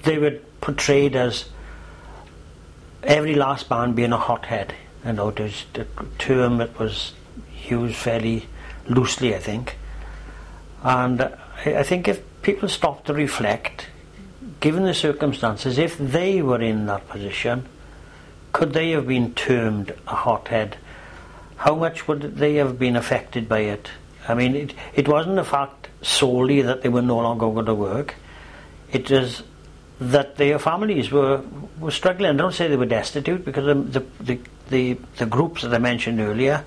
they were portrayed as every last man being a hothead. You know, it was a term that was used fairly loosely, I think. And I think if people stop to reflect, given the circumstances, if they were in that position, could they have been termed a hothead? How much would they have been affected by it? I mean, it wasn't the fact solely that they were no longer going to work. It was that their families were struggling. I don't say they were destitute, because the groups that I mentioned earlier,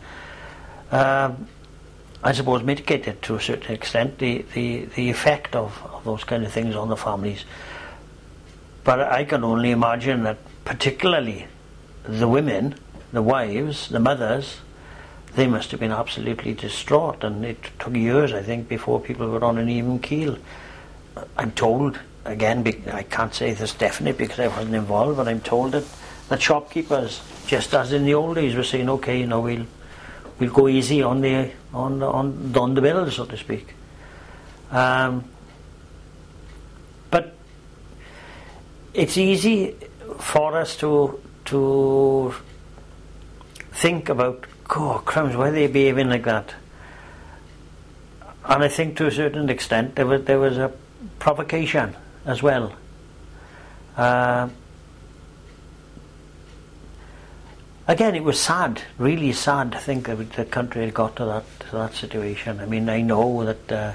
I suppose, mitigated to a certain extent the effect of those kind of things on the families. But I can only imagine that particularly the women, the wives, the mothers, they must have been absolutely distraught, and it took years, I think, before people were on an even keel. I'm told, again, I can't say this definite because I wasn't involved, but I'm told that shopkeepers, just as in the old days, were saying, okay, you know, we'll go easy on the bills, so to speak. But it's easy for us to think about, oh crumbs, why are they behaving like that? And I think to a certain extent there was a provocation as well. Again, it was sad, really sad to think that the country had got to that situation. I mean, I know that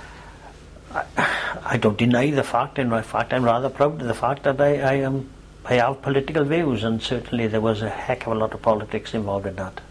I don't deny the fact. In fact, I'm rather proud of the fact that I have political views, and certainly there was a heck of a lot of politics involved in that.